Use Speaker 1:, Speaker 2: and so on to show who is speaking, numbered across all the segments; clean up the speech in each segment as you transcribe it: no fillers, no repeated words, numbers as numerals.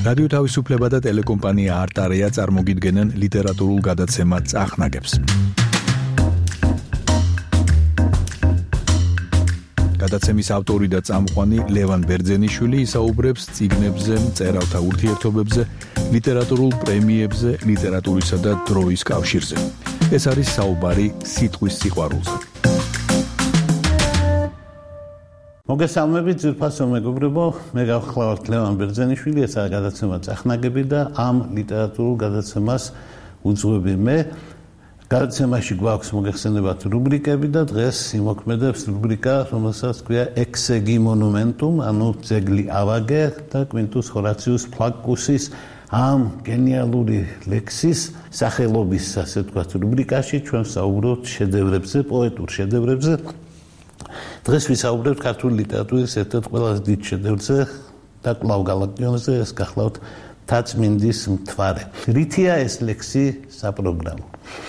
Speaker 1: რადიო თავისუფლება და ტელეკომპანია არტარია წარმოგიდგენენ ლიტერატურულ გადაცემა წახნაგებს. გადაცემის ავტორი და წამყვანი ლევან ბერძენიშვილი ისაუბრებს წიგნებზე, მწერალთა ურთიერთობებზე, ლიტერატურულ პრემიებზე, ლიტერატურისა და დროის კავშირზე. ეს არის საუბარი სიტყვის სიყვარულზე.
Speaker 2: მოგესალმებით, ძვირფასო მეგობრებო, მე გავხსნათ ლევან ბერძენიშვილი, ესაა გადაცემა წახნაგები და ამ ლიტერატურულ გადაცემას უძღვები მე. გადაცემაში გვაქვს მოგეხსენებათ რუბრიკები და დღეს იმოქმედებს რუბრიკა, რომელსაც ქვია ექსეგი მონუმენტუმ, ანუ ძეგლი ავაგე და კვინტუს ჰორაციუს ფლაკუსის ამ გენიალური ლექსის სახელობის, ასე ვთქვათ, რუბრიკაში ჩვენ ვსაუბრობთ შედევრებზე, პოეტურ შედევრებზე. დღეს ვისაუბრებთ ქართული ლიტერატურის ერთ-ერთ ყველაზე დიდ შედევრზე და კვლავ გალაქტიონზე, ეს გახლავთ მთაწმინდის მთვარე. რითია ეს ლექსი საპროგრამო?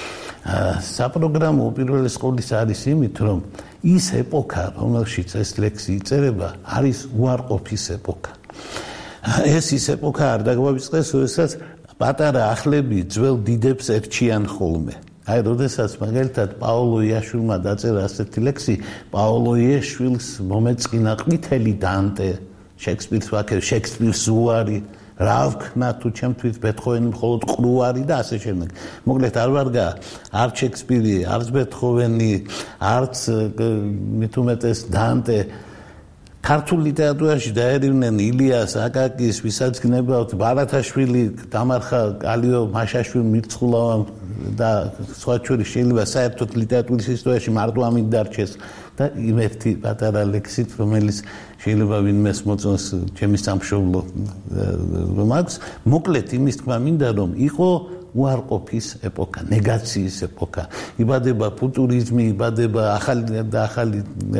Speaker 2: საპროგრამო უპირველეს ყოვლისა არის იმით, რომ ის ეპოქა, რომელშიც ეს ლექსი იწერება, არის უარყოფის ეპოქა. ეს ის ეპოქა არ დაგვავიწყდეს, როდესაც პატარა ახლები ძველ დიდებს ერჩიან ხოლმე. აი, როდესაც მაგალითად პაოლო იაშვილმა დაწერა ასეთი ლექსი, პაოლო იაშვილს მომეწყინა ყვითელი დანტე, შექსპირს ვაქებს, შექსპირს უარი, რა ვქნა თუ ჩემთვის ბეთჰოვენი მხოლოდ ყრუარი და ასე შემდეგ. მოკლედ არ ვარგა არც შექსპირი, არც ბეთჰოვენი, არც მით უმეტეს დანტე. ქართულ ლიტერატურაში დაერივნენ ილიას, აკაკის, ვისაც გნებავთ, ბარათაშვილი, დამარხა კალიო მაშაშვილი მირცხულავამ და სხვა შორის შეიძლება საერთოდ ლიტერატურის ისტორიაში მარტო ამით დარჩეს და იმ ერთი პატარა ლექსით, რომელიც შეიძლება ვინმეს მოწონს ჩემი სამშობლო რომ აქვს. მოკლედ იმის თქმა მინდა, რომ იყო უარყოფის ეპოქა, ნეგაციის ეპოქა. იბადება ფუტურიზმი, იბადება ახალი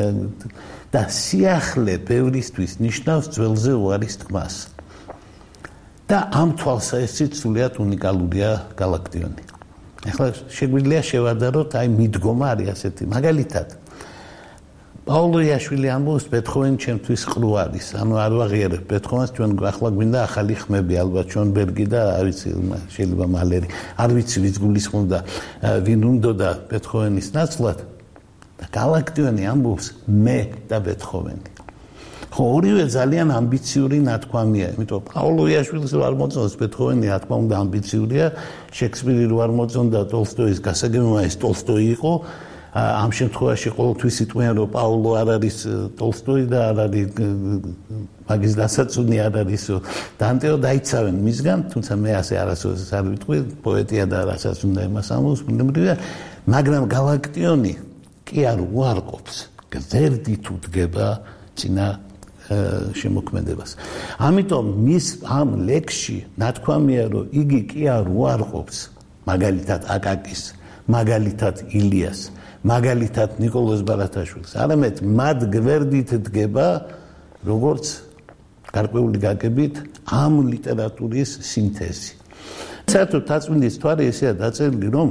Speaker 2: და სიახლე ბევრისთვის ნიშნავს ძველზე უარის თქმას. და ამ თვალსაზრისით სრულიად უნიკალურია გალაქტიონი. ახლა შეგვიძლია შევადაროთ, აი მიდგომა არის ასეთი. მაგალითად, პაოლო იაშვილი ამბობს, ბეთჰოვენი ჩემთვის ყრუ არის. ანუ არ ვაღიარებ ბეთჰოვენს, ჩვენ ახლა გვინდა ახალი ხმები, ალბათ შონბერგი და არ ვიცი, შეიძლება მალერი. არ ვიცი ვის გულისხმობდა, ვინ უნდოდა ბეთჰოვენის ნაცვლად. და გალაქტიონი ამბობს, მე და ბეთჰოვენი. ხო, ორივე ძალიან ამბიციური ნათქვამია, იმიტომ პაოლო იაშვილს არ მოწონს ბეთჰოვენი, რა თქმა უნდა ამბიციურია, შექსპირი რო არ მოწონდა ტოლსტოის გასაგებია, ეს ტოლსტოი იყო. ამ შემთხვევაში ყოველთვის იტყვიან, რომ პაოლო არ არის ტოლსტოი და არ არის მაგის დასაწუნი არ არის დანტეო, დაიცავენ მისგან, თუმცა მე ასე არასოდეს არ ვიტყვი, პოეტია და რასაც უნდა იმას ამბობს, ბუნებრივია, მაგრამ გალაქტიონი კი არ უარყოფს, გზერდით უდგება წინა შემოქმედებას. ამიტომ მის ამ ლექსში ნათქვამია, რომ იგი კი არ უარყოფს მაგალითად აკაკის, მაგალითად ილიას, მაგალითად ნიკოლოზ ბარათაშვილს, არამედ მათ გვერდით დგება, როგორც გარკვეული გაგებით, ამ ლიტერატურის სინთეზი. საერთოდ მთაწმინდის მთვარე ესეა დაწერილი, რომ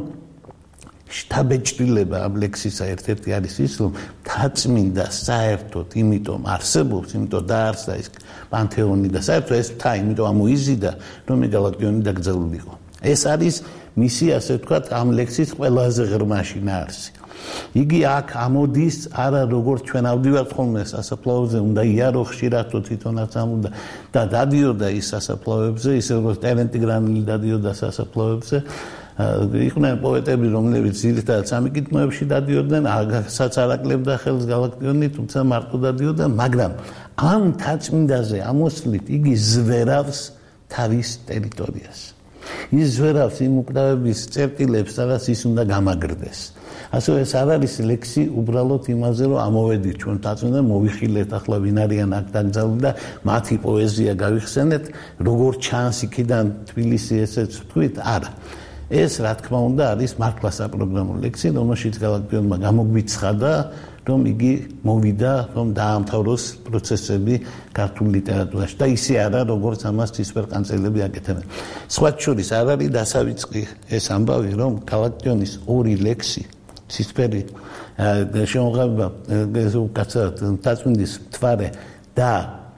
Speaker 2: შთაბეჭდილება ამ ლექსისა ერთ-ერთი არის ის, რომ მთაწმინდა საერთოდ იმიტომ არსებობს, იმიტომ დაარსდა ეს პანთეონი და საერთოდ ეს მთა იმიტომ ამოიზიდა, რომ გალაქტიონი დაკრძალულიყო. ეს არის მისი, ასე ვთქვათ, ამ ლექსის ყველაზე ღრმა შინაარსი. იგი აქ ამოდის, არა როგორც ჩვენ ავდივართ ხოლმე სასაფლაოზე, უნდა იარო ხშირად თვითონაც ამოდა და დადიოდა ის სასაფლაოებზე, ისე როგორც ტერენტი გრანილი დადიოდა სასაფლაოებზე. იყვნენ პოეტები, რომლებიც ძირითადად სამიკითმოებში დადიოდნენ, ასაც არ აკლებდა ხელს გალაქტიონი, თუმცა მარტო დადიოდა, მაგრამ ამ მთაწმინდაზე ამოსვლით იგი ზვერავს თავის ტერიტორიას. ის ზვერავს იმ უკრავების წერტილებს, სადაც ის უნდა გამაგრდეს. ასე ეს არ არის ლექსი უბრალოდ იმაზე, რომ ამოვედით ჩვენ მთაწმინდა, მოვიხილეთ ახლა ვინ არიან აქ დაკრძალული და მათი პოეზია გავიხსენეთ, როგორ ჩანს იქიდან თბილისი, ესეც ვთქვით, არა. ეს რა თქმა უნდა არის მართლა საპროგრამო ლექსი, რომელშიც გალაქტიონმა გამოგვიცხადა, რომ იგი მოვიდა, რომ დაამთავროს პროცესები ქართულ ლიტერატურაში და ისე არა, როგორც ამას ცისფერყანწელები აკეთებენ. სხვა შორის არ არის დასავიწყი ეს ამბავი, რომ გალაქტიონის ორი ლექსი, ცისფერი შემოღება, კაცად მთაწმინდის მთვარე და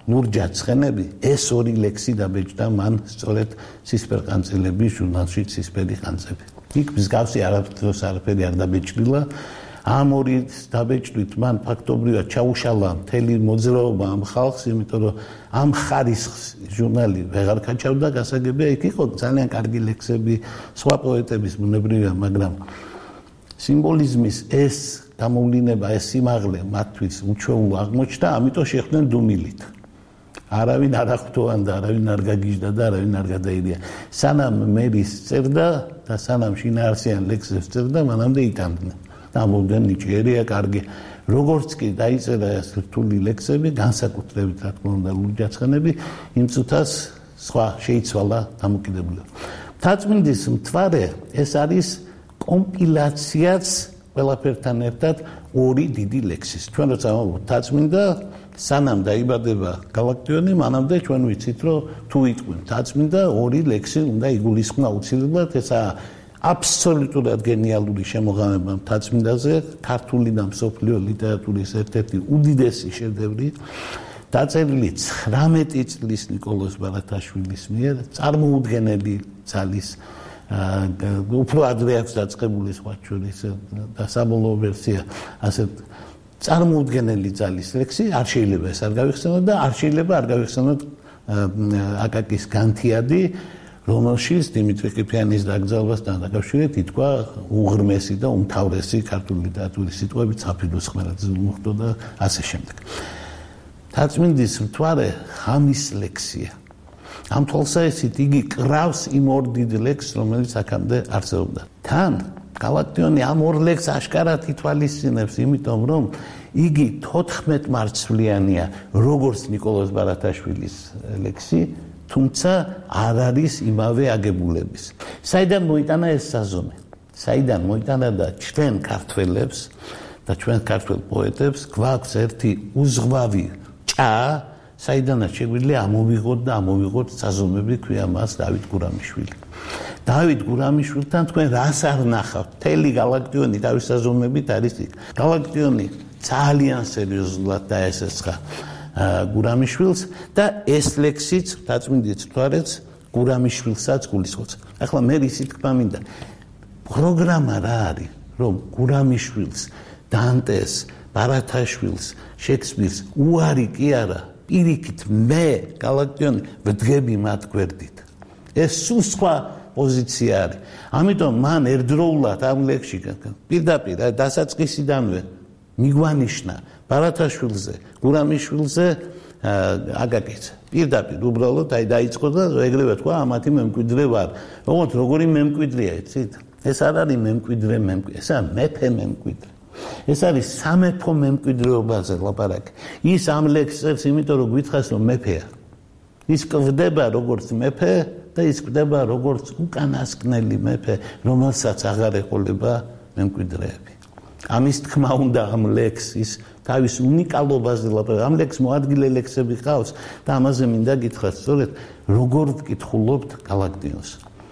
Speaker 2: ლურჯაცხენები ეს ორი ლექსი დაბეჭდა მან სწორედ ცისფერყანწელების ჟურნალში ცისფერი ყანწები. იქ მსგავსი არაფერი არ დაბეჭდილა. ამ ორი დაბეჭდით მან ფაქტობრივად ჩაუშალა მთელი მოძრაობა ამ ხალხს, იმიტომ რომ ამ ხარისხს ჟურნალი ვეღარ ქაჩავდა, გასაგებია იქ იყო ძალიან კარგი ლექსები სხვა პოეტების ბუნებრივია, მაგრამ სიმბოლიზმის ეს გამოვლინება, ეს სიმაღლე მათთვის უჩვეულო აღმოჩნდა, ამიტომ შეხვდნენ დუმილით. არავინ არ აღთოვან და არავინ არ გაგიჟდა და არავინ არ გადაირია. სანამ მერის წერდა და სანამ შინაარსიან ლექსებს წერდა, მანამდე იტანდნენ. ამოდენ ნიჭიერია კარგი. როგორც კი დაიწერა ეს რთული ლექსები, განსაკუთრებით რა თქმა უნდა ლურჯაცხენები, იმ წუთას სხვა შეიცვალა დამოკიდებულება. მთაწმინდის მთვარე ეს არის კომპილაციაც ყველაფერთან ერთად ორი დიდი ლექსის. ჩვენ როცა ვამბობთ მთაწმინდა, სანამ დაიბადება გალაქტიონი, მანამდე ჩვენ ვიცით, რომ თუ იყვნენ მთაწმინდა, ორი ლექსი უნდა იგულისხმო აუცილებლად, ესაა აბსოლუტურად გენიალური შემოღამება მთაწმინდაზე, ქართული და მსოფლიო ლიტერატურის ერთ-ერთი უდიდესი შედევრი, დაწერილი 19 წლის ნიკოლოზ ბარათაშვილის მიერ, წარმოუდგენელი ძალის უფრო ადრე აქვს დაწყებული სხვა შორის და საბოლოო ვერსია ასე წარმოუდგენელი ძალის ლექსი, არ შეიძლება ეს არ გავიხსენოთ და არ შეიძლება არ გავიხსენოთ აკაკის განთიადი, რომელშიც დიმიტრი ყიფიანის დაკრძალვასთან დაკავშირებით ითქვა უღრმესი და უმთავრესი ქართული ლიტერატურის სიტყვები ცაფილოს ხმელეთზე მოხდა და ასე შემდეგ. მთაწმინდის მთვარე ხამის ლექსია. ამ თვალსაჩინით იგი კრავს იმ ორ დიდ ლექსს, რომელიც აქამდე არსებობდა. თან გალაქტიონი ამ ორ ლექსს აშკარად ითვალისწინებს, იმიტომ რომ იგი 14 მარცვლიანია, როგორც ნიკოლოზ ბარათაშვილის ლექსი, თუმცა არ არის იმავე აგებულების. საიდან მოიტანა ეს საზომი? საიდან მოიტანა და ჩვენ ქართველებს და ჩვენ ქართველ პოეტებს გვაქვს ერთი უზღვავი ჭა, საიდანაც შეგვიძლია ამოვიღოთ და ამოვიღოთ საზომები, ქვია მას დავით გურამიშვილი. დავით გურამიშვილთან თქვენ რას არ ნახავთ? მთელი გალაქტიონი თავის საზომებით არის იქ. გალაქტიონი ძალიან სერიოზულად დაესესხა გურამიშვილს და ეს ლექსიც მთაწმინდის მთვარეც გურამიშვილსაც გულისხმობს. ახლა მე ისიც თქვა მინდა, პროგრამა რა არის, რომ გურამიშვილს, დანტეს, ბარათაშვილს, შექსპირს უარი კი არა, პირიქით მე გალაქტიონი ვდგები მათ გვერდით. ეს სულ სხვა პოზიცია არის. ამიტომ მან ერთდროულად ამ ლექსში პირდაპირ დასაწყისიდანვე მიგვანიშნა ბარათაშვილზე, გურამიშვილზე, აკაკიძე. პირდაპირ უბრალოდ დაიწყო და ეგრევე თქვა, ამათი მემკვიდრე ვარ. ოღონდ როგორი მემკვიდრეა, იცით? ეს არ არის მემკვიდრე, ესაა მეფე მემკვიდრე. ეს არის სამეფო მემკვიდრეობაზე ლაპარაკი. ის ამ ლექსს, იმიტომ რომ გითხას, რომ მეფეა. ის კვდება როგორც მეფე და ის კვდება როგორც უკანასკნელი მეფე, რომელსაც აღარ ეყოლება მემკვიდრეები. ამის თქმა უნდა ამ ლექსის თავის უნიკალობაზე ლაპარაკი. ამ ლექსს მოადგილე ლექსები ყავს და ამაზე მინდა გითხრათ, სწორედ როგორ ვკითხულობთ გალაქტიონს.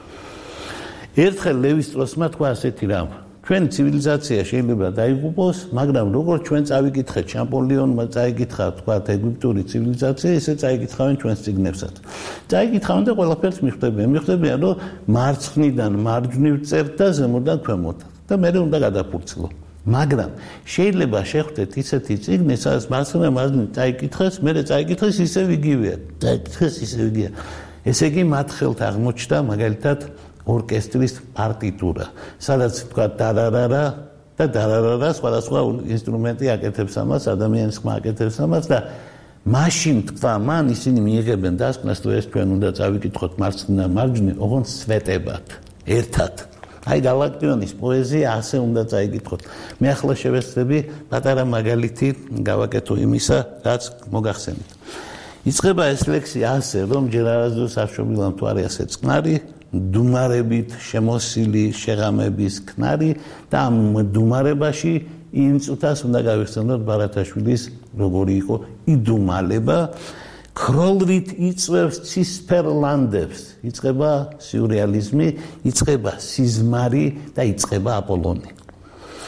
Speaker 2: ერთხელ ლევი სტროსმა თქვა ასეთი რამ: ჩვენ ცივილიზაცია შეიძლება დაიღუპოს, მაგრამ როგორც ჩვენ წავიკითხეთ შამპოლიონმა წაიკითხა თქვა ეგვიპტური ცივილიზაცია, ისე წაიკითხავენ ჩვენს წიგნებსაც. წაიკითხავენ და ყველაფერს მიხვდებიან. მიხვდებიან, რომ მარცხნიდან მარჯვნივ წერთ და ზემოდან ქვემოთ და მე უნდა გადაფურცლო. მაგრამ შეიძლება შეხვდეთ ისეთი წიგნი, სადაც მარცხნიდან მარჯვნივ წაიკითხეს, მერე წაიკითხეს ისევ იგივეა. წაიკითხეს ისევ იგივეა. ესე იგი მათ ხელთ აღმოჩნდა მაგალითად ორკესტრის პარტიტურა, სადაც თქვა დარარარა და დარარარა სხვადასხვა ინსტრუმენტი აკეთებს ამას, ადამიანის ხმა აკეთებს ამას და მაშინ თქვა მან ისინი მიიღებენ დასკვნას, რომ ეს ჩვენ უნდა წავიკითხოთ მარცხნიდან მარჯვნივ, ოღონდ სვეტებად, ერთად. აი გალაქტიონის პოეზია ასე უნდა წაიკითხოთ. მე ახლა შევეცდები პატარა მაგალითი გავაკეთო იმისა, რაც მოგახსენეთ. იწყება ეს ლექსი ასე, რომ ჯერ არასდროს არ შობილა მთვარე ასე წყნარი, დუმარებით შემოსილი შეღამების ქნარი და ამ დუმარებაში იმ წუთას უნდა გავიხსენოთ ბარათაშვილის როგორი იყო იდუმალება, ქროლრით იწვევს ცისფერ ლანდებს, იწყება სიურეალიზმი, იწყება სიზმარი და იწყება აპოლონი.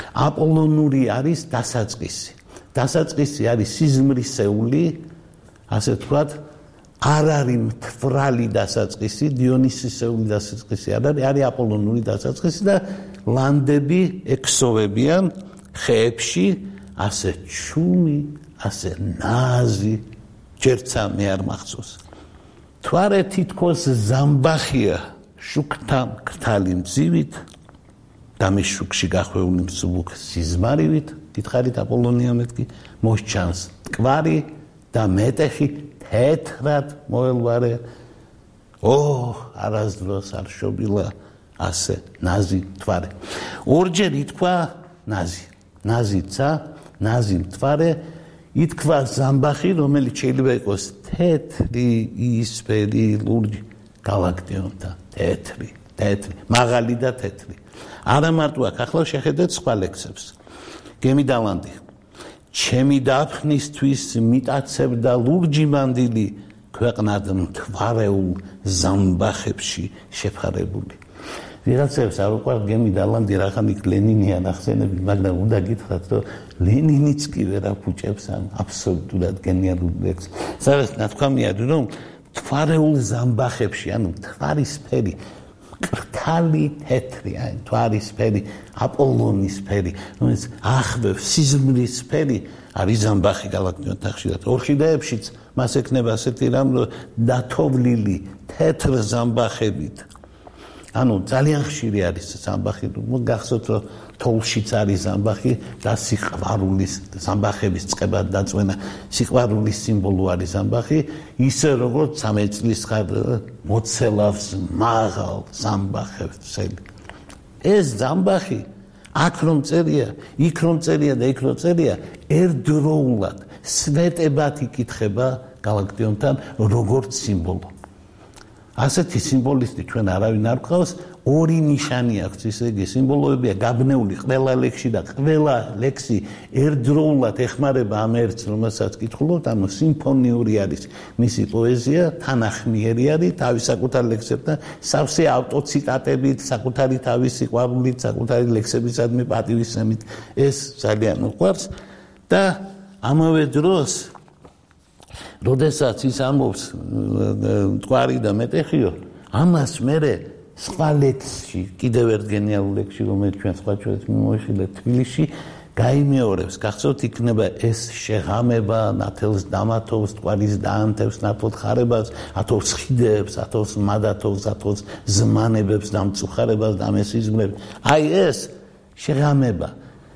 Speaker 2: აპოლონური არის დასაწყისი. დასაწყისი არის სიზმრისეული, ასე ვთქვათ, არ არის მთვრალი დასაწყისი, დიონისისეული დასაწყისი არ არის, არის აპოლონური დასაწყისი და ლანდები ექსოვებიან ხეებში, ასე ჩუმი, ასე ნაზი, ჯერცა მე არ მახსოვს. თვარე თითქოს ზამბახია, შუქთა მკრთალი მძივით, დამიშუქში გახვეული მსუბუქ სიზმარივით, გითხარით აპოლონია მეთქი, მოსჩანს ტკვარი და მეტეხი თეთრად მოელვარე. არასდროს არ შობილა ასე ნაზი მთვარე. ორჯერ ითქვა ნაზი. ნაზიცა, ნაზი მთვარე, ითქვა ზამბახი, რომელიც შეიძლება იყოს თეთრი, იისფერი, ლურჯი, გალაქტიონთა, თეთრი, მაღალი და თეთრი. არა მარტო აქ, ახლა შეხედეთ სხვა ლექსებს. გემი დალანდი. ჩემი დაფნისთვის მიტაცებდა ლურჯი მანდილი ქვეყნად მთვარეულ ზამბახებში შეფარებული. ვიღაცებს არ უყვართ გემი დალანდი, რახან იქ ლენინი ანახსენები, მაგრამ უნდა გითხრათ, რომ ლენინიც კი ვერ აფუჭებს ამ აბსოლუტურად გენიალურ ლექსს. სადაც ნათქვამია, რომ მთვარეულ ზამბახებში, ანუ მთვარისფერი, მკრთალი თეთრი, აი მთვარისფერი, აპოლონისფერი, რომელიც ახბებს სიზმრისფერი, არის ზამბახი გალაქტიონთა ხშირად. ორქიდეებშიც მას ექნება ასეთი რამ, რომ დათოვლილი თეთრ ზამბახებით. ანუ ძალიან ხშირი არის ზამბახი, გახსოვთ რომ თოვლშიც არის ზამბახი და სიყვარულის ზამბახების წყებად დაწვენა სიყვარულის სიმბოლო არის ზამბახი, ისე როგორც 13 წლის მოცელავს მაღალ ზამბახებს. ეს ზამბახი აქ რომ წერია, იქ რომ წერია და იქ რომ წერია, ერთდროულად სვეტებად იკითხება გალაქტიონთან როგორც სიმბოლო. ასეთი სიმბოლისტი ჩვენ არავინ არ გვყავს, ორი ნიშანი აქვს, ისე იგი სიმბოლოებია გაბნეული ყველა ლექსში და ყველა ლექსი ერთდროულად ეხმარება ამ ერთს, რომელსაც კითხულობთ, ანუ სიმფონიური არის მისი პოეზია, თანახმიერი არის თავის საკუთარ ლექსებთან, სავსე ავტოციტატებით, საკუთარი თავის სიყვარულით, საკუთარი ლექსებისადმი პატივისცემით. ეს ძალიან უყვარს და ამავე დროს როდესაც ის ამბობს მტკვარი და მეტეხიო, ამას მერე სხვა ლექსში, კიდევ ერთ გენიალურ ლექსში, რომელიც ჩვენ სხვა ჩვენს მიმოიხილეთ თბილისში, გაიმეორებს, გახსოვთ, იქნება ეს შეღამება, ნათელს დამათოვს, მტკვარის დაანთევს, ნათელ ხარებას, ათოვს ხიდებს, ათოვს მადათოვს, ათოვს ზმანებებს, დამწუხარებას, დამესიზმრებს. აი ეს შეღამება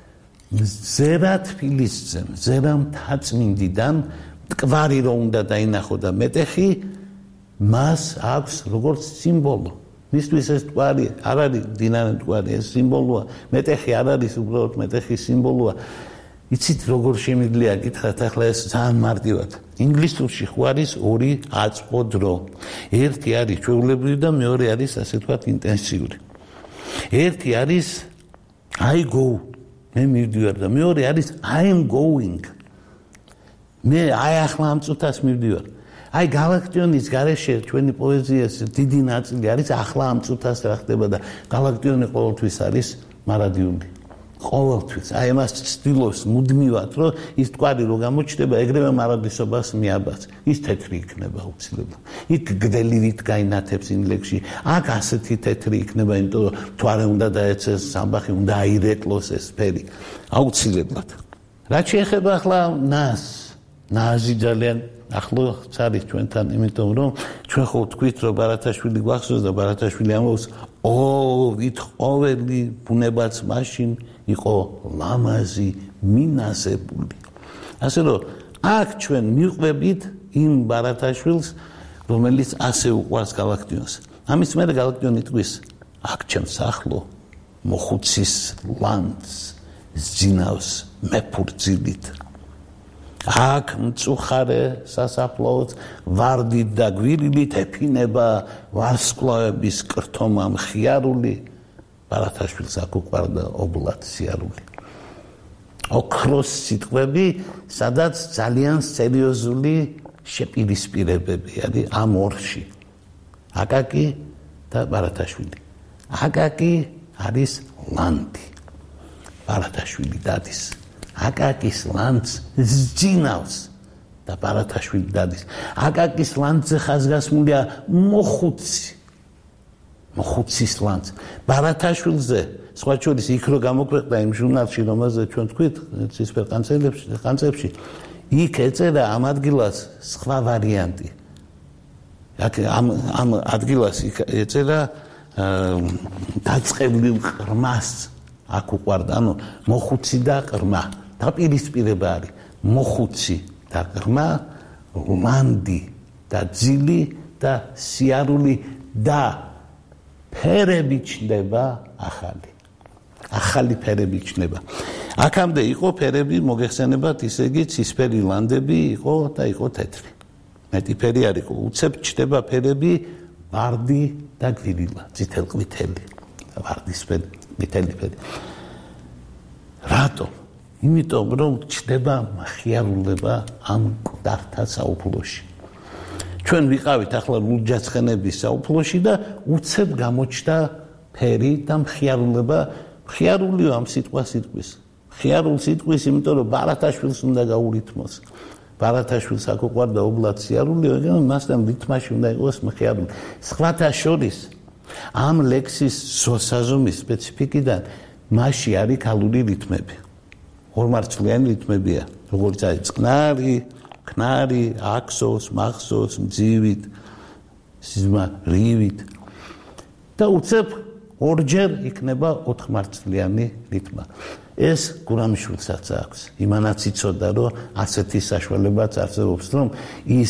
Speaker 2: ზერა თბილისძემ, ზერა მთაწმინდიდან მტკვარი რომ უნდა დაინახო და მეტეხი, მას აქვს როგორც სიმბოლო. მისთვის ეს მტკვარი არ არის მდინარე მტკვარი, ეს სიმბოლოა. მეტეხი არ არის უბრალოდ მეტეხი სიმბოლოა. იცით როგორ შემიძლია გითხრათ ახლა ეს ძალიან მარტივად. ინგლისურში ხო არის ორი აწყო დრო. ერთი არის ჩვეულებრივი და მეორე არის ასე ვთქვათ ინტენსიური. ერთი არის I go, მე მივდივარ და მეორე არის I am going. მე აი ახლა ამ წუთას მივდივარ. აი გალაქტიონის გარეშე ჩვენი პოეზიას დიდი ნაწილი არის ახლა ამ წუთას რა ხდება და გალაქტიონი ყოველთვის არის მარადიული. ყოველთვის. აი მას ცდილობს მუდმივად, რომ ის მტკვარი რო გამოჩნდება, ეგრევე მარადისობას მიაბაც. ის თეთრი იქნება უცილებლად. იქ გდელივით გაინათებს ინლექსში. აქ ასეთი თეთრი იქნება, იმიტომ რომ მთვარე უნდა დაეცეს, ზამბახი უნდა აირეკლოს ეს ფერი. აუცილებლად. რაც შეეხება ახლა ნაზი ძალიან ახლოს არის ჩვენთან, იმიტომ რომ ჩვენ ხო ვთქვით, რომ ბარათაშვილი გვახსოვს და ბარათაშვილი ამბობს, ვით ყოველი ბუნებაც მაშინ იყო ლამაზი, მინასებული. ასე რომ აქ ჩვენ მივყვებით იმ ბარათაშვილს, რომელიც ასე უყვარს გალაქტიონს. ამის მერე გალაქტიონი თქვის, აქ ჩემს ახლო მოხუცის ლანძს ზინავს მეფურძილით. აქ მწუხარე სასაფლაოც ვარდით და გვირილით ეფინება ვარსკვლავების კრთომა მხიარული. ბარათაშვილს აქ უყვარდა ობლად სიარული. ოქროს სიტყვები, სადაც ძალიან სერიოზული შეპირისპირებები არის ამ ორში. აკაკი და ბარათაშვილი. აკაკი არის ლანდი. ბარათაშვილი დადის. აკაკის ლანდს ზინავს და ბარათაშვილი დადის. აკაკის ლანძზე ხაზგასმულია მოხუცის ლანძ. ბარათაშვილზე სხვა შორის იქ რო გამოქვეყნდა იმ ჟურნალში, რომელზეც ჩვენ თქვით, ცისფერ ყანწებში, იქ ეწერა ამ ადგილას სხვა ვარიანტი. ამ ადგილას ეწერა დაწყევლილ ყრმას აქ უყვარდა, ანუ მოხუცი და ყრმა. დაპირისპირება არის მოხუცი და ყრმა, ლანდი და ძილი და სიარული და ფერები ჩნდება ახალი ფერები ჩნდება. აქამდე იყო ფერები მოგეხსენებათ, ისე იგი ცისფერი ლანდები იყო და იყო თეთრი. მეტი ფერი არ იყო. უცებ ჩნდება ფერები ვარდი და გვირილა, წითელყვითელი, ვარდისფერი, ყვითელი ფერი. რატომ? იმიტომ რომ ჩნდება მხიარულება ამ მკვდართა საუფლოში. ჩვენ ვიყავით ახლა ლურჯაცხენების საუფლოში და უცებ გამოჩნდა ფერი და მხიარულება. მხიარულიო ამ სიტყვის. მხიარულ სიტყვის, იმიტომ რომ ბარათაშვილს უნდა გაურითმოს. ბარათაშვილს აქ უყვარდა ობლად სიარულიო, ეგრევე მასთან რითმაში უნდა იყოს მხიარული. სხვათა შორის ამ ლექსის საზომის სპეციფიკიდან მასში არის ქალური რითმები. ორმარცვლიანი რითმებია, როგორც არის წყნარი, ქნარი, აქსოს, მახსოვს, მძივით, სიზმა, რივით. და უცებ ორჯერ იქნება ოთხმარცვლიანი რითმა. ეს გურამიშვილსაც აქვს. იმანაც იცოდა, რომ ასეთი საშუალებაც არსებობს, რომ ის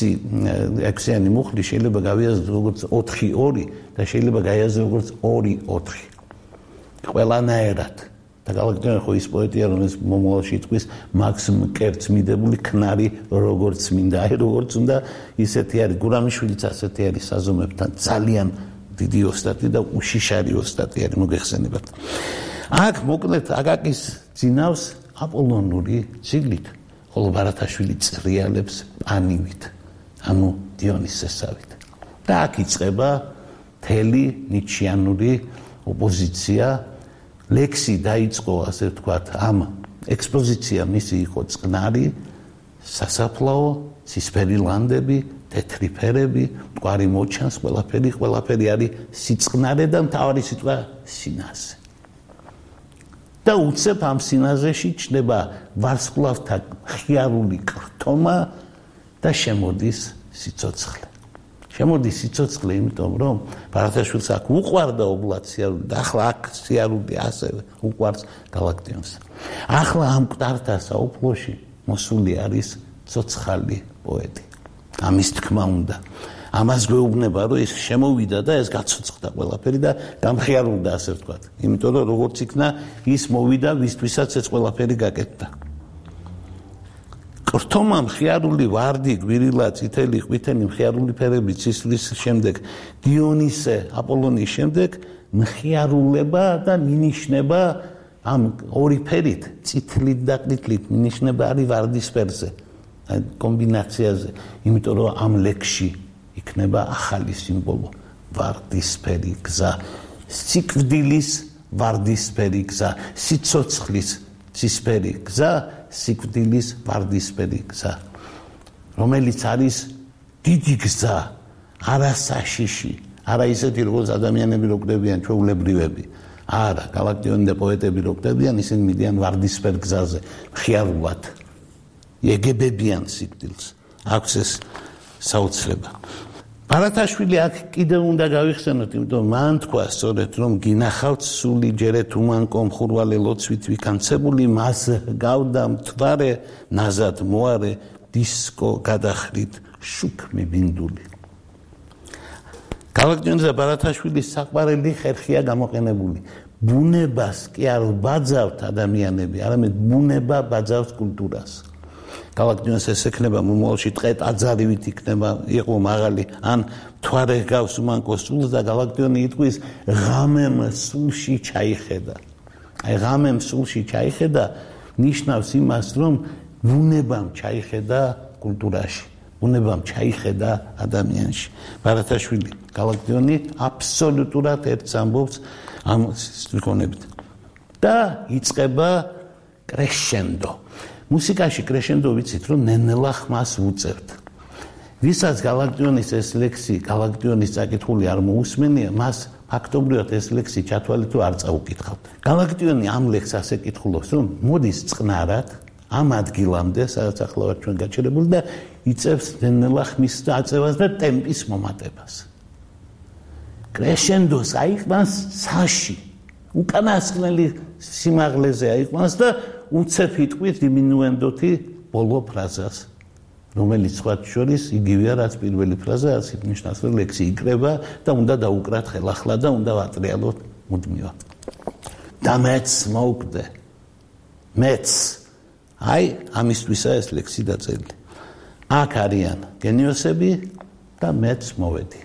Speaker 2: 6-იანი მუხლი შეიძლება გავიაზროს როგორც 4-2 და შეიძლება გაიაზროს როგორც 2-4. ყველანაირად. და გალაქტიონი ხო ის პოეტია, რომელიც მომავალში იტყვის მაქს მკერდს მიდებული ქნარი როგორც მინდა. აი როგორც უნდა ისეთი არის. გურამიშვილიც ასეთი არის საზომებთან ძალიან დიდი ოსტატი და უშიშარი ოსტატი არის, მოგეხსენებათ. აქ მოკლედ აკაკის ძინავს აპოლონური ციკლით, ხოლო ბარათაშვილი წრიალებს პანივით, ანუ დიონისესავით. და აქ იწყება მთელი ნიჩიანური ოპოზიცია. ლექსი დაიწყო, ასე ვთქვათ, ამ ექსპოზიცია მისი იყო წყნარი, სასაფლაო, ცისფერი ლანდები, თეთრი ფერები, მტკვარი მოჩანს, ყველაფერი არის სიწყნარე და მთავარი სიტყვა სინაზე. და უცებ ამ სინაზეში ჩნდება ვარსკვლავთა ხიარული კრთომა და შემოდის სიცოცხლე. შემოდის სიცოცხლე, იმიტომ რომ ბარათაშვილს აქ უყვარდა ობლად სიარული და ახლა აქ სიარული ასევე უყვარს გალაქტიონს. ახლა ამ მკვდართა საუფლოში მოსული არის ცოცხალი პოეტი. ამის თქმა უნდა. ამას გვეუბნება, რომ ის შემოვიდა და ეს გაცოცხლდა ყველაფერი და გამხიარულდა, ასე ვთქვათ. იმიტომ რომ როგორც იქნა, ის მოვიდა, ვისთვისაც ეს ყველაფერი გაკეთდა. კრთომა, მხიარული, ვარდი, გვირილა, წითელი, ყვითელი, მხიარული ფერები, ცისლის შემდეგ, დიონისე, აპოლონის შემდეგ, მხიარულება და მინიშნება ამ ორი ფერით, წითლით და ყვითლით, მინიშნება არის ვარდისფერზე, კომბინაციაზე, იმიტომ რომ ამ ლექსში იქნება ახალი სიმბოლო, ვარდისფერი გზა, სიკვდილის ვარდისფერი გზა, სიცოცხლის ცისფერი გზა, სიკვდილის ვარდისფერი გზა, რომელიც არის დიდი გზა, არა საშიში, არა ისეთი როგორც ადამიანები რო კვდებიან ჩვეულებრივები, არა, გალაქტიონი და პოეტები რო კვდებიან, ისინი მიდიან ვარდისფერ გზაზე, მხიარულად, ეგებებიან სიკვდილს, აქვს ეს საოცრება. ბარათაშვილი აქ კიდევ უნდა გავიხსენოთ, იმიტომ მან თქვა სწორედ, რომ გინახავთ სული ჯერეთ უმანკო მხურვალე ლოცვით ვიქანცებული, მას გავდა მთვარე, ნაზად მოარე, დისკო გადახრით შუქმი ბინდული. გალაქტიონის და ბარათაშვილის საყვარელი ხერხია გამოყენებული. ბუნებას კი არ ბაძავთ ადამიანები, არამედ ბუნება ბაძავთ კულტურას. გალაქტიონს ეს ექნება მომავალში ტყე-ტაძარივით იქნება, იყო მაღალი, ან მთვარე გავს უმანკო სულს და გალაქტიონი იტყვის ღამემ სულში ჩაიხედა. აი ღამემ სულში ჩაიხედა ნიშნავს იმას, რომ ბუნებამ ჩაიხედა კულტურაში, ბუნებამ ჩაიხედა ადამიანში. ბარათაშვილი, გალაქტიონი აბსოლუტურად ერთს ამბობს ამ სტრიქონებით. და იწყება კრეშენდო. მუსიკაში კრეშენდო ვიცით, რომ ნენელა ხმას უწევთ. ვისაც გალაქტიონის ეს ლექსი, გალაქტიონის წაკითხული არ მოусმენია, მას ფაქტობრივად ეს ლექსი ჩათვალეთ, რომ არ წაუკითხავთ. გალაქტიონი ამ ლექსს ასე კითხულობს, რომ მოდის წყნარად ამ ადგილამდე, სადაც ახლა ვართ ჩვენ გაჩერებული და იწევს ნენელა ხმის აწევას და ტემპის მომატებას. კრეშენდოს აიყვანს საში, უკანასკნელი სიმაღლეზე აიყვანს და უცებ იტყვით დიმინუენდოთი ბოლო ფრაზას, რომელიც სხვათა შორის იგივეა, რაც პირველი ფრაზა, ასეთ ნიშნავს, რომ ლექსი იკრება და უნდა დაუკრათ ხელახლა და უნდა ვატრიალოთ მუდმივად. და მეც მოვკვდე. მეც. აი, ამისთვისა ეს ლექსი დაწერილი. აქ არიან გენიოსები და მეც მოვედი.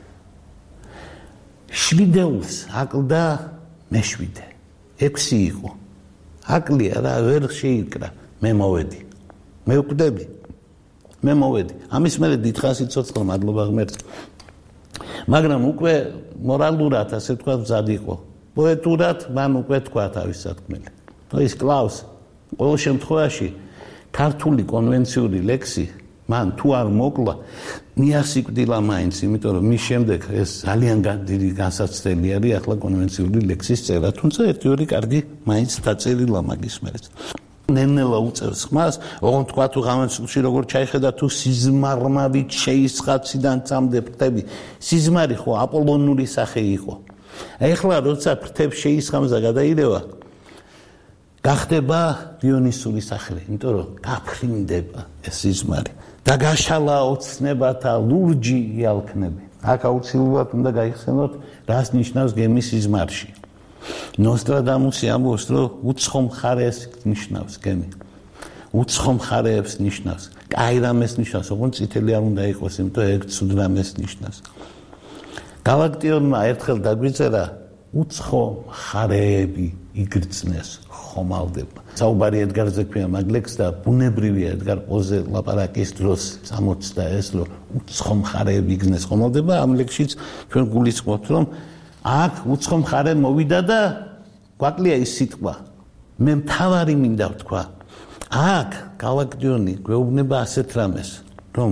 Speaker 2: შვიდეულს აკლდა მეშვიდე. 6 იყო. აკლია რა, ვერ შეიკრა. მე მოვედი. მე ვკვდები. მე მოვედი. ამის მერე დიდხანს იცოცხლა, მადლობა ღმერთს. მაგრამ უკვე მორალურად, ასე ვთქვათ, მზად იყო. პოეტურად მან უკვე თქვა თავის სათქმელი. ის კლავს ყოველ შემთხვევაში ქართული კონვენციური ლექსი მან თუ არ მოკლა, მიასიკვდილა მაინც, იმიტომ რომ მის შემდეგ ეს ძალიან დიდი განსაცდელი არის ახლა კონვენციური ლექსის წერა, თუმცა ერთი-ორი კარგი მაინც დაწერილა მაგის მერე. ნენელა უწევს ხმას, ოღონდ თქვა თუ გამოცდილში როგორ ჩაიხედა თუ სიზმარმავით შეისხაციდან წამდე ფრთები. სიზმარი ხო აპოლონური სახე იყო. ეხლა როცა ფრთებს შეისხამს და გადაირევა, გახდება დიონისური სახე, იმიტომ რომ გაფრინდება ეს სიზმარი და გაშალა ოცნებათა ლურჯი იალქნები. აქ აუცილებლად უნდა გაიხსენოთ, რას ნიშნავს გემი სიზმარში. ნოსტრადამუსი ამბობს, რომ უცხო მხარეს ნიშნავს გემი. უცხო მხარეებს ნიშნავს. კაირამეს ნიშნავს, ოღონდ წითელი არ უნდა იყოს, იმიტომ ეგ ცუდრამეს ნიშნავს. გალაქტიონმა ერთხელ დაგვიწერა უცხო მხარეები იგრძნეს ხომალდება. საუბარი ედგარზე ქვია მაგ ლექსს და ბუნებრივია ედგარ პოზე ლაპარაკის დროს წამოწდა ეს, რომ უცხო მხარეები იგრძნეს ხომალდება. ამ ლექსშიც ჩვენ გულისხმობთ, რომ აქ უცხო მხარე მოვიდა და გვაკლია ის სიტყვა. მე მთავარი მინდა ვთქვა. აქ გალაქტიონი გვეუბნება ასეთ რამეს, რომ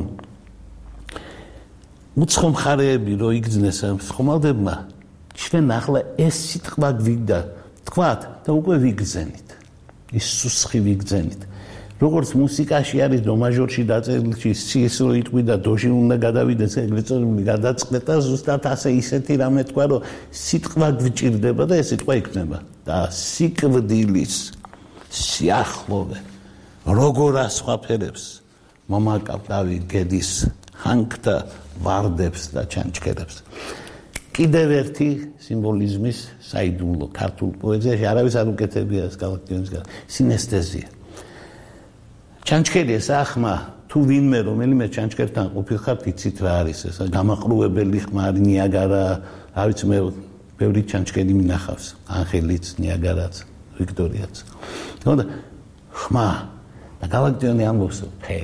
Speaker 2: უცხო მხარეები რო იგრძნეს ხომალდებმა, ჩვენ ახლა ეს სიტყვა გვინდა თქვათ და უკვე ვიგრძენით. ის სუსხი ვიგრძენით. როგორც მუსიკაში არის დო მაჟორში დაწერილი cis რო იტყვი და დოში უნდა გადავიდეს, ეგრეთ წოდებული გადაწყდა, ზუსტად ასე ისეთი რამე თქვა, რომ სიტყვა გვჭირდება და ეს სიტყვა იქნება. და სიკვდილის სიახლოვე როგორ ასვაფერებს მომაკავტავი გედის ჰანქთა ვარდებს და ჩანჩქერებს. კიდევ ერთი სიმბოლიზმის საიდუმლო ქართულ პოეზიაში არავის არ უკეთებია ეს გალაქტიონის სინესთეზია. ჩანჩქერი ეს ახმა თუ ვინმე რომელიმე ჩანჩქერთან ყოფილხართ, იცით რა არის ეს გამაყრუებელი ხმა, ნიაგარა, რა ვიცი მე ბევრი ჩანჩქერი მინახავს, ანხელიც, ნიაგარაც, ვიქტორიაც. თქონდა ხმა და გალაქტიონი ამბობს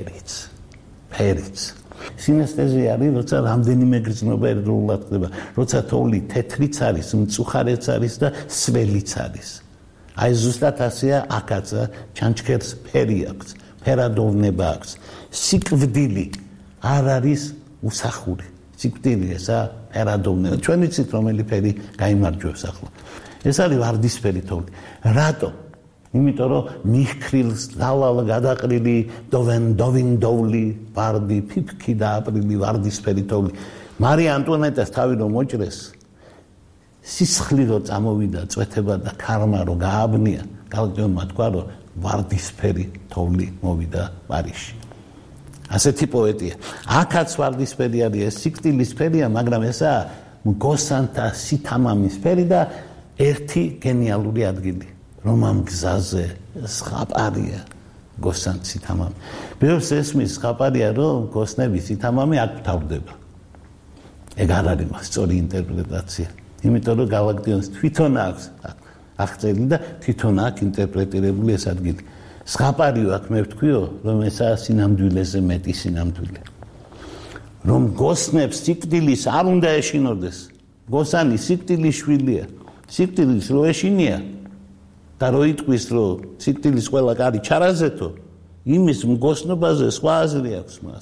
Speaker 2: ფერიც. სინესთეზია არის, როცა რამდენიმე გრძნობა ერთდროულად ხდება, როცა თოვლი თეთრიც არის, მწუხარეც არის და სველიც არის. აი ზუსტად ასეა აქაც ჩანჩქერს ფერი აქვს, ფერადოვნება აქვს. სიკვდილი არ არის უსახური. სიკვდილი ესა ფერადოვნება. ჩვენ ვიცით რომელი ფერი გაიმარჯვებს ახლა. ეს არის ვარდისფერი თოვლი. რატო? იმიტომ რომ მიხქრილს დალალ გადაყრილი დოვინდოვლი ვარდი ფიფქი და აპრილი ვარდისფერი თოვლი. მარია ანტუანეტას თავი რომ მოჭრეს, სისხლი რო წამოვიდა, წვეთება და ქარმა რო გააბნია, გალაქტიონმა თქვა რომ ვარდისფერი თოვლი მოვიდა პარიზში. ასეთი პოეტია. აქაც ვარდისფერი არის, ეს სიკვდილის ფერია, მაგრამ ესაა მგოსანთა სითამამის ფერი და ერთი გენიალური ადგილი. რომ ამ გზაზე სხაპარია გოსანთ სითამამი. ბევრს ესმის სხაპარია, რომ გოსნების სითამამი აქ თავდება. ეგ არ არის სწორი ინტერპრეტაცია. იმიტომ რომ გალაქტიონს თვითონ აქვს აღწერილი და თვითონ აქვს ინტერპრეტირებული ეს ადგილი. სხაპარიო აქ მე ვთქვიო, რომ ესაა სინამდვილეზე მეტი სინამდვილე. რომ გოსნებს სიკვდილის არ უნდა ეშინოდეს. გოსანი სიკვდილის შვილია. სიკვდილის რო ეშინია და რო იტყვის, რომ სიკვდილის ყველა კარი ჩარაზეთო, იმის მგოსნობაზე სხვა აზრი აქვს მას.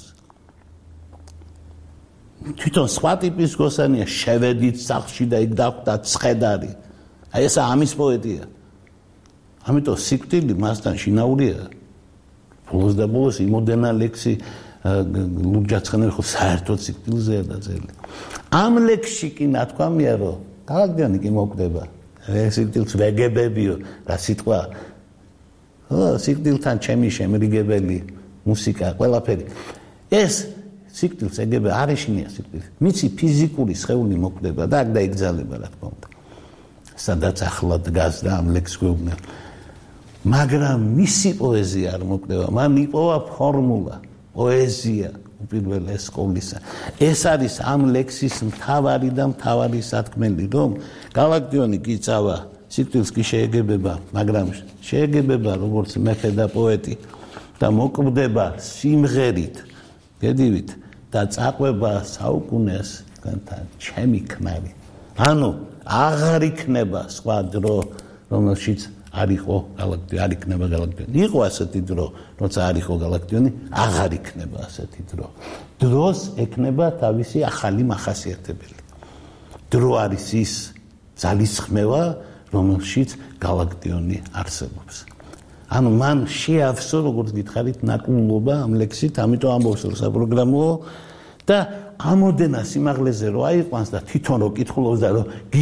Speaker 2: თვითონ სხვა ტიპის გოსანია, შევედით სახლში და იქ დახვდა ცხედარი. აი ეს ამის პოეტია. ამიტომ სიკვდილი მასთან შინაურია. ბოლოს და ბოლოს იმოდენა ლექსი ლურჯაცხენელი ხო საერთოდ სიკვდილზეა დაწერილი. ამ ლექსში კი ნათქვამია, რომ გალაკტიონი კი მოკვდება. ეს სიკვდილს ვეგებებიო, რა სიტყვა. სიკვდილთან ჩემი შემრიგებელი მუსიკა, ყველაფერი. ეს სიკვდილს ეგებე არ ეშინია სიკვდილი. მიცი ფიზიკური სხეული მოკვდება და აქ დაიგზავნება რა თქმა უნდა. სადაც ახლა დგას და ამ ლექსს გვეუბნება. მაგრამ მისი პოეზია არ მოკვდება, მან იპოვა ფორმულა, პოეზია უპირველეს ყოვლისა. ეს არის ამ ლექსის მთავარი და მთავარი სათქმელი, რომ გალაკტიონი კი წავა, სიკვდილს კი შეეგებება, მაგრამ შეეგებება როგორც მეფე და პოეტი და მოკვდება სიმღერით, გედივით და წაყვება საუკუნეს თქვენთან ჩემი ქმარი. ანუ აღარ იქნება სხვა დრო, რომელშიც არ იყო გალაკტიონი, არ იქნება გალაკტიონი. იყო ასეთი დრო, როცა არ იყო გალაკტიონი, აღარ იქნება ასეთი დრო. დროს ექნება თავისი ახალი მახასიათებელი. დრო არის ის ძალისხმევა, რომელშიც გალაკტიონი არსებობს. ანუ მან შეავსო, როგორც გითხარით, ნაკლულობა ამ ლექსით, ამიტომ ამბობს, რომ საპროგრამოა და ამოდენა სიმაღლეზე რო აიყვანს და თვითონ რო კითხულობს და რო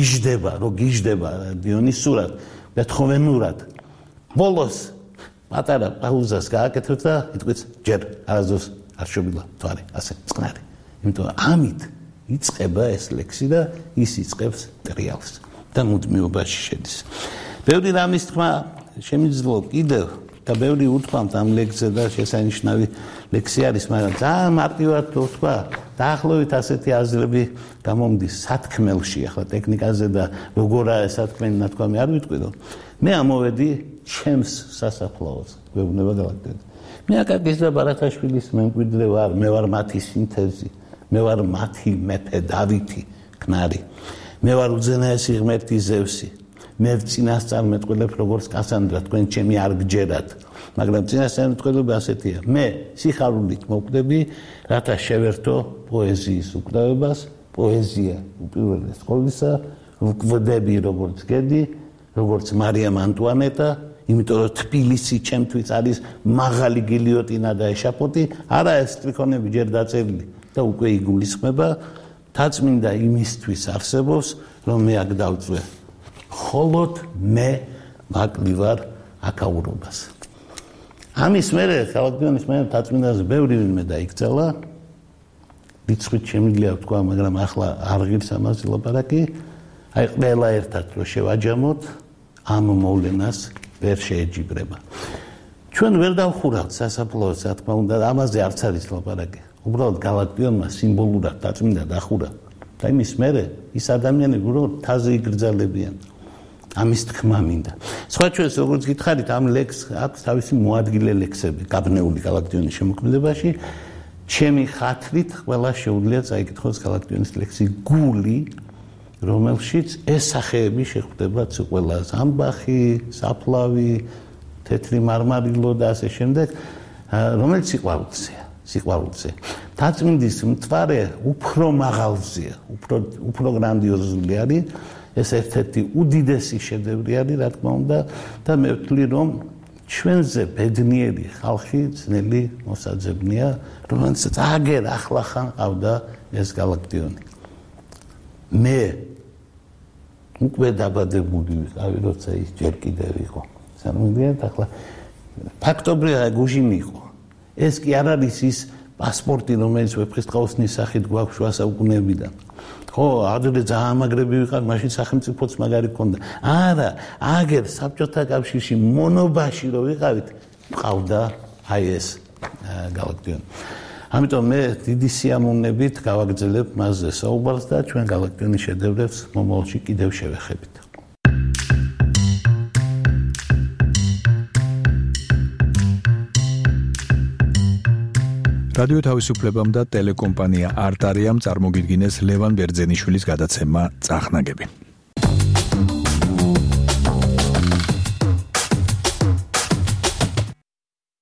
Speaker 2: გიждდება დიონის სურათ ეთხოვენურად. ბოლოს პატარა პაუზას გააკეთებს და იტყვის ჯერ არასდროს არ შობილა თვარი, ასე წყნარი. იმიტომ ამით იწყება ეს ლექსი და ის იწყებს ტრიალს და მუდმივობაში შედის. ბევრი რამის თქმა შემიძლია კიდევ და ბევრი უთქვამთ ამ ლექსზე და შესანიშნავი ლექსი არის, მაგრამ ძალიან მარტივად თუ თქვა, დაახლოებით ასეთი აზრები გამომდის სათქმელში, ახლა ტექნიკაზე და როგორაა სათქმელი ნათქვამი არ ვიტყვი, რომ მე ამოვედი ჩემს სასაფლაოზე, გვეუბნება გალაკტიონი. მე აკაკის და ბარათაშვილის მემკვიდრე ვარ, მე ვარ მათი სინთეზი, მე ვარ მათი მეფე დავითი ქნარი, მე ვარ უძენაესი ღმერთი ზევსი. მე წინასწარმეტყველებ როგორც კასანდრა, თქვენ ჩემი არ გჯერათ, მაგრამ წინასწარმეტყველება ასეთია. მე სიხარულით მოკვდები, რათა შევერთო პოეზიის უკრავებას, პოეზია უპირველეს ყოვლისა, ვკვდები როგორც გედი, როგორც მარიამ ანტუანეტა, იმიტომ რომ თბილისი ჩემთვის არის მაღალი გილიოტინა და ეშაპოტი, არა ეს სტრიქონები ჯერ დაწერილი და უკვე იგულისხმება, თაწმინდა იმისთვის არსებობს, რომ მე აქ დავწვე. ხოლოდ მე მაკლი ვარ აკაურობას. ამის მერე გალაკტიონის მერე თაწმინდაზე ბევრი ვინმე დაიქცელა. რიცხვით შემიძლია ვთქვა, მაგრამ ახლა არ ღირს ამაზე ლაპარაკი. აი ყველა ერთად რო შევაჯამოთ, ამ მოვლენას ვერ შეეჯიბრება. ჩვენ ვერ დავხურავთ სასაფლაოს, რა თქმა უნდა, ამაზე არც არის ლაპარაკი. უბრალოდ გალაკტიონმა სიმბოლურად თაწმინდა დახურა. და იმის მერე ის ადამიანები რო თაზე იგრძელებიან. ამის თქმა მინდა. სხვა ჩვენს როგორც გითხარით, ამ ლექსს აქვს თავისი მოადგილე ლექსები, გაბნეული გალაკტიონის შემოქმედებაში. ჩემი ხათრით ყველა შეუძლია წაიკითხოს გალაკტიონის ლექსი გული, რომელშიც ეს სახეები შეხვდება ცუყველას, ამბახი, საფლავი, თეთრი მარმარილო და ასე შემდეგ, რომელიც სიყვარულზე. თაწმინდის მთვარე უფრო მაღალზეა, უფრო გრანდიოზული არის. ეს ერთ-ერთი უდიდესი შედევრი არის, რა თქმა უნდა, და მე ვთვლი, რომ ჩვენზე ბედნიერი ხალხი ძნელი მოსაძებნია, რომელსაც აგერ ახლახან ყავდა ეს გალაკტიონი. მე უკვე დაბადებული ვიყავი, როცა ის ჯერ კიდევ იყო. სამუდიად ახლა ფაქტობრივად გუჟი მიყო. ეს კი არ არის ის პასპორტი, რომელიც ვეფხისტყაოსნის სახით გვაქვს შუა საუკუნეებიდან. ხო, ადრე ძალიან მაგრები ვიყავ, მაშინ სახელმწიფოც მაგარი ქონდა. არა, აგერ საბჭოთა კავშირში მონობაში რო ვიყავით, ყავდა აი ეს გალაკტიონი. ამიტომ მე დიდი სიამოვნებით გავაგრძელებ მასზე საუბარს და ჩვენ გალაკტიონის შედევრებს მომავალში კიდევ შევეხებით.
Speaker 1: რადიო თავისუფლებამ და ტელეკომპანია არტარიამ წარმოგიდგინეს ლევან ბერძენიშვილის გადაცემა წახნაგები.